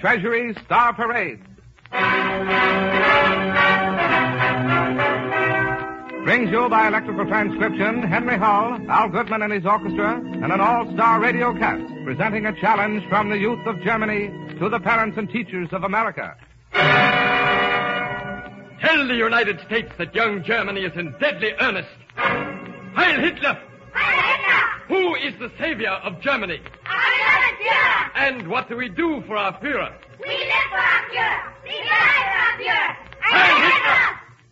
Treasury Star Parade. Brings you by electrical transcription Henry Hull, Al Goodman and his orchestra, and an all-star radio cast presenting a challenge from the youth of Germany to the parents and teachers of America. Tell the United States that young Germany is in deadly earnest. Heil Hitler! Heil Hitler! Who is the savior of Germany? Our beloved Führer! And what do we do for our Führer? We live for our Führer! We die for our Führer! Heil Hitler!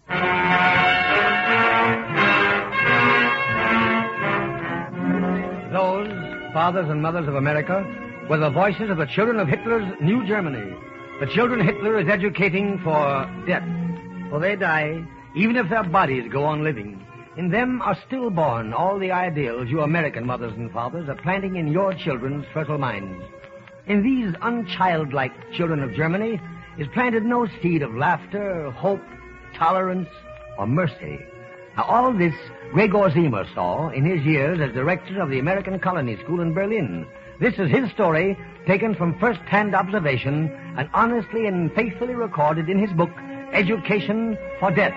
Those, fathers and mothers of America, were the voices of the children of Hitler's New Germany. The children Hitler is educating for death. For they die, even if their bodies go on living. In them are still born all the ideals you American mothers and fathers are planting in your children's fertile minds. In these unchildlike children of Germany is planted no seed of laughter, hope, tolerance, or mercy. Now, all this Gregor Zimmer saw in his years as director of the American Colony School in Berlin. This is his story, taken from first-hand observation and honestly and faithfully recorded in his book, Education for Death.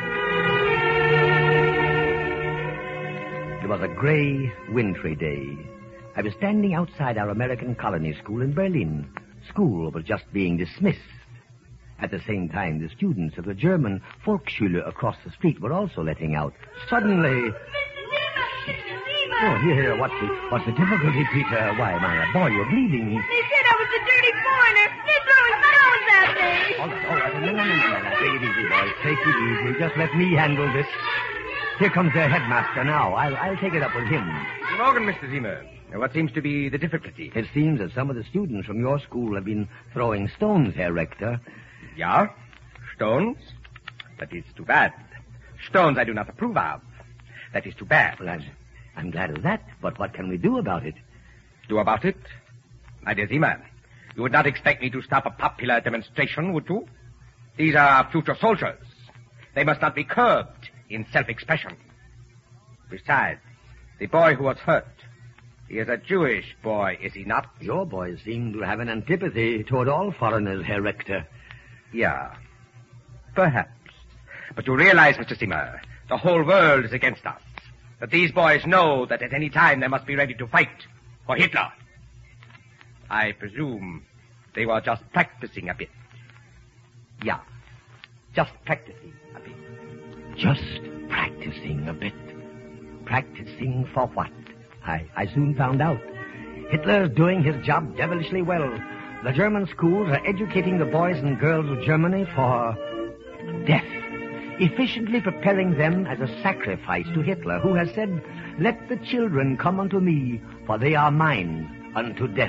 It was a gray, wintry day. I was standing outside our American Colony School in Berlin. School was just being dismissed. At the same time, the students of the German Volksschule across the street were also letting out. Suddenly... Mr. Zimmer! Oh, here, what's the difficulty, Peter? Why, my boy, you're bleeding. They said I was a dirty foreigner. They throwing stones at me. All right. No. Take it easy, boy. Take it easy. Just let me handle this. Here comes their headmaster now. I'll take it up with him. Good morning, Mr. Zimmer. What seems to be the difficulty? It seems that some of the students from your school have been throwing stones, Herr Rector. Yeah? Stones? That is too bad. Stones I do not approve of. That is too bad. Well, I'm glad of that, but what can we do about it? Do about it? My dear Zimmer, you would not expect me to stop a popular demonstration, would you? These are future soldiers. They must not be curbed in self-expression. Besides, the boy who was hurt, he is a Jewish boy, is he not? Your boys seem to have an antipathy toward all foreigners, Herr Rector. Yeah, perhaps. But you realize, Mr. Zimmer, the whole world is against us. That these boys know that at any time they must be ready to fight for Hitler. I presume they were just practicing a bit. Yeah, just practicing a bit. Just practicing a bit. Practicing for what? I soon found out. Hitler's doing his job devilishly well. The German schools are educating the boys and girls of Germany for death, efficiently preparing them as a sacrifice to Hitler, who has said, "Let the children come unto me, for they are mine unto death."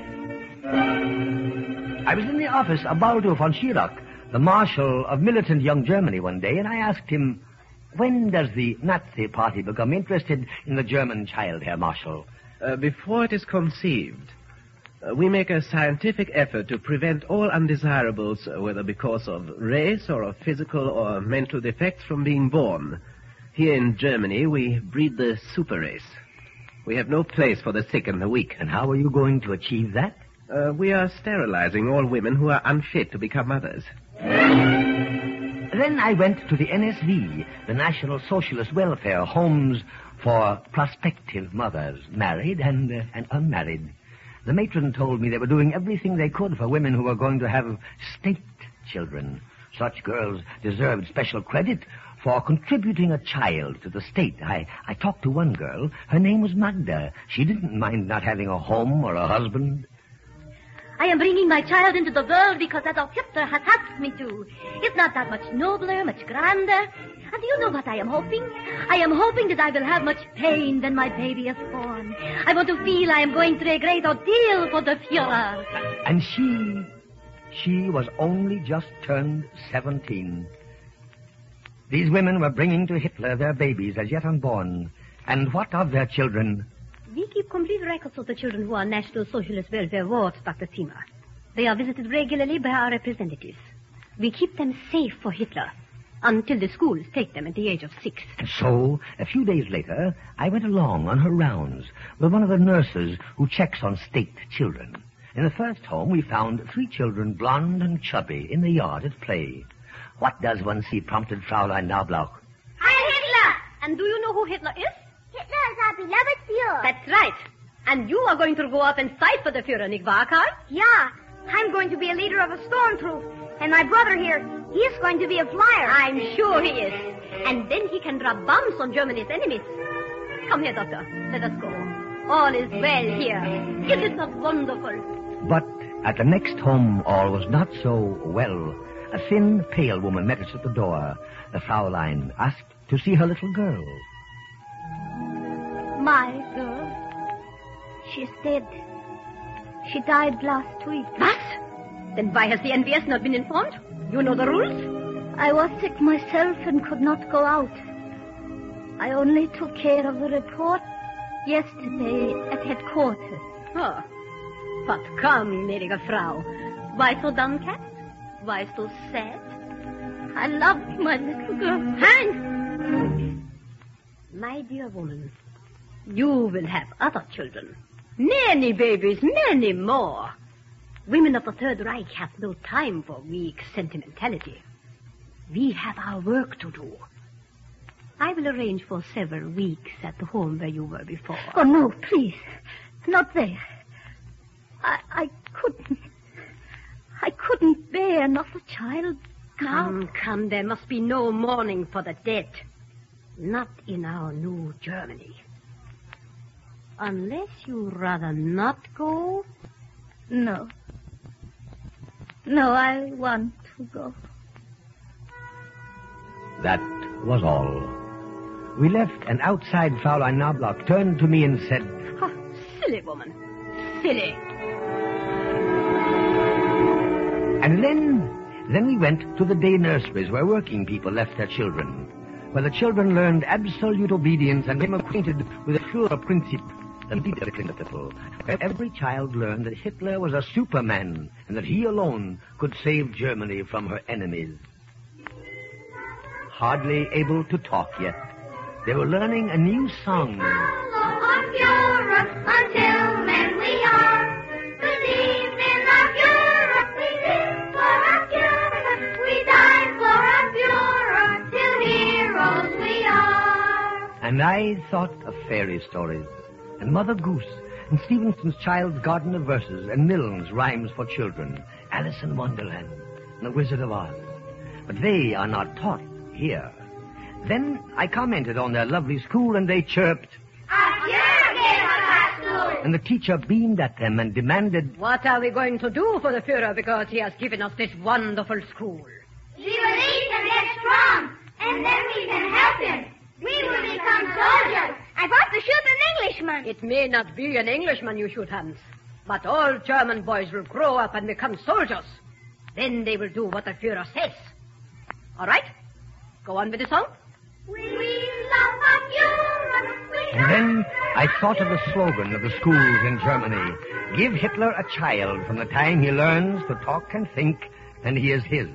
I was in the office of Baldur von Schirach, the Marshal of militant young Germany, one day, and I asked him, "When does the Nazi Party become interested in the German child, Herr Marshal?" Before it is conceived. We make a scientific effort to prevent all undesirables, whether because of race or of physical or mental defects, from being born. Here in Germany, we breed the super race. We have no place for the sick and the weak. And how are you going to achieve that? We are sterilizing all women who are unfit to become mothers. Then I went to the NSV, the National Socialist Welfare Homes for prospective mothers, married and unmarried. The matron told me they were doing everything they could for women who were going to have state children. Such girls deserved special credit for contributing a child to the state. I talked to one girl. Her name was Magda. She didn't mind not having a home or a husband. I am bringing my child into the world because Adolf Hitler has asked me to. It's not that much nobler, much grander. And do you know what I am hoping? I am hoping that I will have much pain when my baby is born. I want to feel I am going through a great ordeal for the Führer. And she was only just turned 17. These women were bringing to Hitler their babies as yet unborn. And what of their children? We keep complete records of the children who are National Socialist Welfare wards, Dr. Zimmer. They are visited regularly by our representatives. We keep them safe for Hitler until the schools take them at the age of 6. And so, a few days later, I went along on her rounds with one of the nurses who checks on state children. In the first home, we found 3 children, blonde and chubby, in the yard at play. What does one see, prompted Fraulein Knobloch. Heil Hitler! And do you know who Hitler is? Hitler is our beloved Führer. That's right. And you are going to go out and fight for the Führer, nicht wahr, Karl? Yeah, I'm going to be a leader of a stormtroop. And my brother here, he's going to be a flyer. I'm sure he is. And then he can drop bombs on Germany's enemies. Come here, Doctor. Let us go. All is well here. Isn't it not wonderful? But at the next home, all was not so well. A thin, pale woman met us at the door. The Fraulein asked to see her little girl. My girl. She's dead. She died last week. What? Then why has the NVS not been informed? You know the rules? I was sick myself and could not go out. I only took care of the report yesterday at headquarters. Oh. But come, gnädige Frau. Why so downcast? Why so sad? I loved my little girl. Hans! My dear woman, you will have other children. Many babies, many more. Women of the Third Reich have no time for weak sentimentality. We have our work to do. I will arrange for several weeks at the home where you were before. Oh, no, please. Not there. I couldn't bear another child. Come, there must be no mourning for the dead. Not in our new Germany. Unless you rather not go? No. No, I want to go. That was all. We left, and outside Fraulein Knobloch turned to me and said, Oh, silly woman. Silly. And then we went to the day nurseries where working people left their children, where the children learned absolute obedience and became acquainted with the Führerprinzip, the leader principle, where every child learned that Hitler was a superman and that he alone could save Germany from her enemies. Hardly able to talk yet, they were learning a new song. On Europe until men we are. Believe in our Europe, we live for our Europe, we die for our Europe, till heroes we are. And I thought of fairy stories, and Mother Goose, and Stevenson's Child's Garden of Verses, and Milne's Rhymes for Children, Alice in Wonderland, and The Wizard of Oz. But they are not taught here. Then I commented on their lovely school, and they chirped. And the teacher beamed at them and demanded, What are we going to do for the Führer because he has given us this wonderful school? We will eat and get strong, and then we can help him. We will become soldiers. I want to shoot an Englishman. It may not be an Englishman you shoot, Hans, but all German boys will grow up and become soldiers. Then they will do what the Führer says. All right? Go on with the song. We love our Europe. And then I thought of the slogan of the schools in Germany. Give Hitler a child from the time he learns to talk and think, and he is his.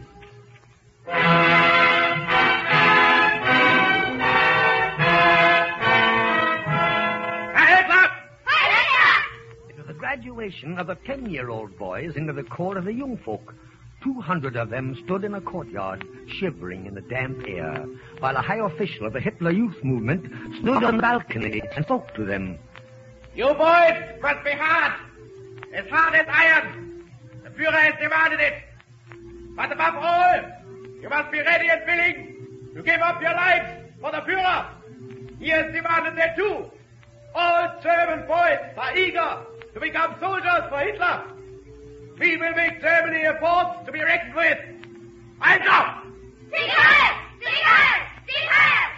It was the graduation of the 10-year-old boys into the court of the Jungfolk. 200 of them stood in a courtyard, shivering in the damp air, while a high official of the Hitler Youth Movement stood on the balcony and spoke to them. You boys must be hard as iron. The Führer has demanded it. But above all, you must be ready and willing to give up your lives for the Führer. He has demanded that too. All German boys are eager to become soldiers for Hitler. We will make Germany a force to be reckoned with. Hands up! Sieg Heil! Sieg Heil! Sieg Heil!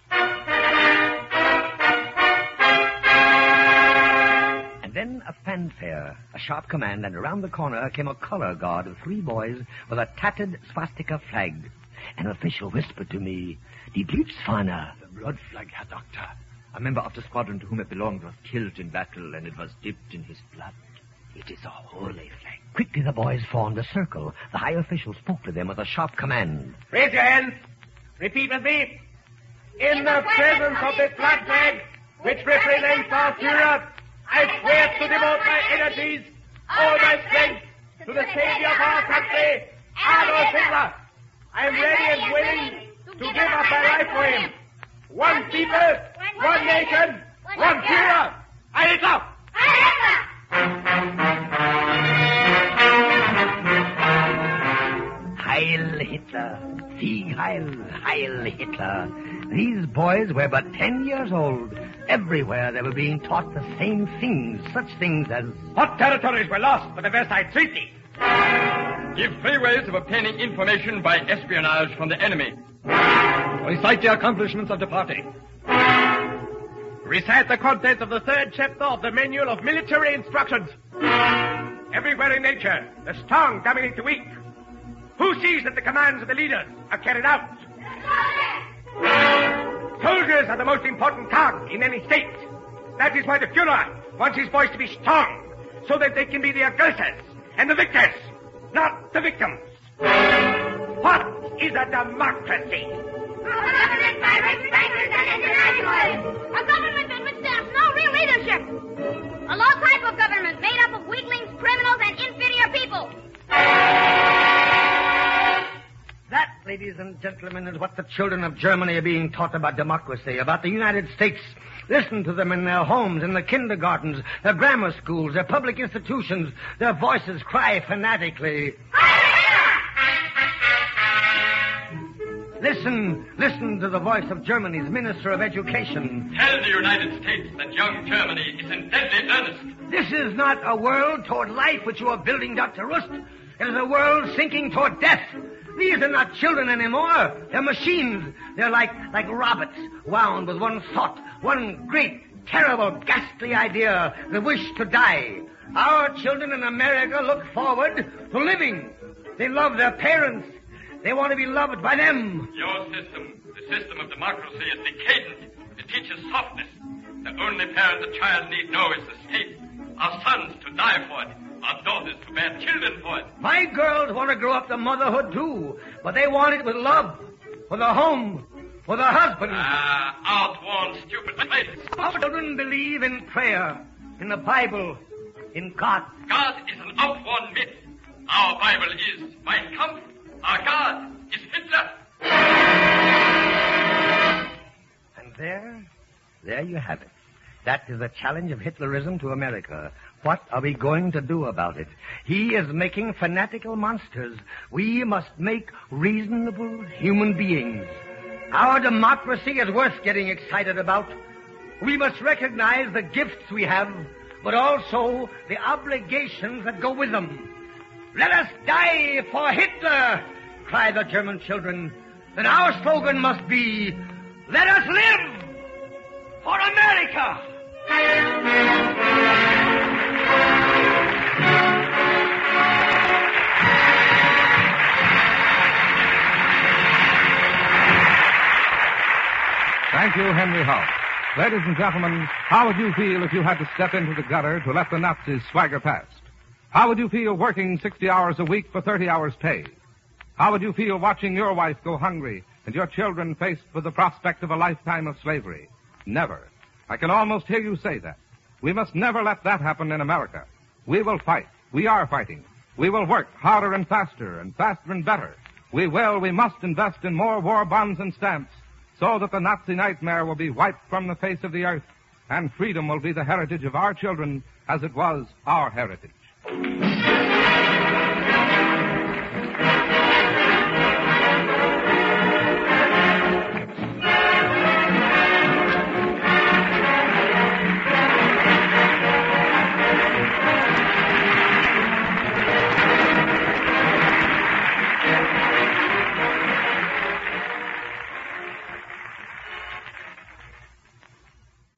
And then a fanfare, a sharp command, and around the corner came a color guard of 3 boys with a tattered swastika flag. An official whispered to me, Die Blützfahne. The blood flag, Herr Doctor. A member of the squadron to whom it belonged was killed in battle, and it was dipped in his blood. It is a holy flag. Quickly the boys formed a circle. The high official spoke to them with a sharp command. Raise your hands. Repeat with me. In the presence of this blood flag, which represents our Führer, I swear to devote my energies all my strength, to the safety of our country, Adolf Hitler. I am ready and willing to give up my life for him. One people, one nation, one Führer. Heil Hitler! Heil Hitler! Sieg Heil! Heil Hitler! These boys were but 10 years old. Everywhere they were being taught the same things, such things as... What territories were lost by the Versailles Treaty? Give free ways of obtaining information by espionage from the enemy. Recite the accomplishments of the party. Recite the contents of the third chapter of the Manual of Military Instructions. Everywhere in nature, the strong dominate the weak. Who sees that the commands of the leaders are carried out? Soldiers are the most important cog in any state. That is why the Führer wants his boys to be strong, so that they can be the aggressors and the victors, not the victims. What is a democracy? A government by rich bankers and internationalists. A government in which there's no real leadership. A low type of government made up of weaklings, criminals, and inferior people. That, ladies and gentlemen, is what the children of Germany are being taught about democracy, about the United States. Listen to them in their homes, in their kindergartens, their grammar schools, their public institutions. Their voices cry fanatically. Listen to the voice of Germany's Minister of Education. Tell the United States that young Germany is in deadly earnest. This is not a world toward life which you are building, Dr. Rust. It is a world sinking toward death. These are not children anymore. They're machines. They're like robots, wound with one thought, one great, terrible, ghastly idea, the wish to die. Our children in America look forward to living. They love their parents. They want to be loved by them. Your system, the system of democracy, is decadent. It teaches softness. The only parent the child need know is the state. Our sons to die for it. Our daughters to bear children for it. My girls want to grow up to motherhood, too. But they want it with love. For the home. For the husband. Outworn, stupid faith. Our children believe in prayer. In the Bible. In God. God is an outworn myth. Our Bible is Mein Kampf. Our God is Hitler. And there you have it. That is the challenge of Hitlerism to America. What are we going to do about it? He is making fanatical monsters. We must make reasonable human beings. Our democracy is worth getting excited about. We must recognize the gifts we have, but also the obligations that go with them. Let us die for Hitler, cry the German children. Then our slogan must be, let us live for America. Thank you, Henry Hull. Ladies and gentlemen, how would you feel if you had to step into the gutter to let the Nazis swagger past? How would you feel working 60 hours a week for 30 hours pay? How would you feel watching your wife go hungry and your children faced with the prospect of a lifetime of slavery? Never. I can almost hear you say that. We must never let that happen in America. We will fight. We are fighting. We will work harder and faster and better. We must invest in more war bonds and stamps so that the Nazi nightmare will be wiped from the face of the earth and freedom will be the heritage of our children as it was our heritage.